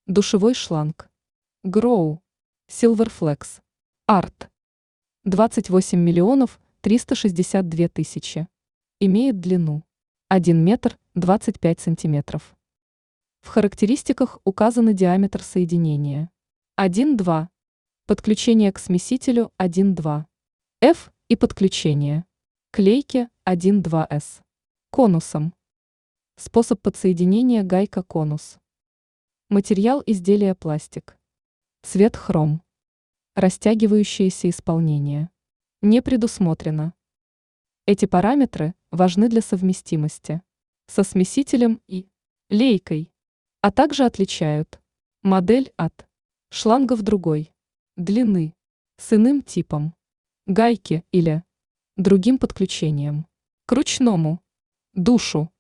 Душевой шланг. Grow. Silverflex. Art. 28 миллионов 362 тысячи. Имеет длину 1 метр 25 сантиметров. В характеристиках указаны диаметр соединения 1,2. Подключение к смесителю 1,2. F и подключение к лейке 1,2S. Конусом. Способ подсоединения гайка-конус. Материал изделия пластик. Цвет хром. Растягивающееся исполнение. Не предусмотрено. Эти параметры важны для совместимости со смесителем и лейкой, а также отличают модель от шлангов другой длины с иным типом гайки или другим подключением к ручному душу.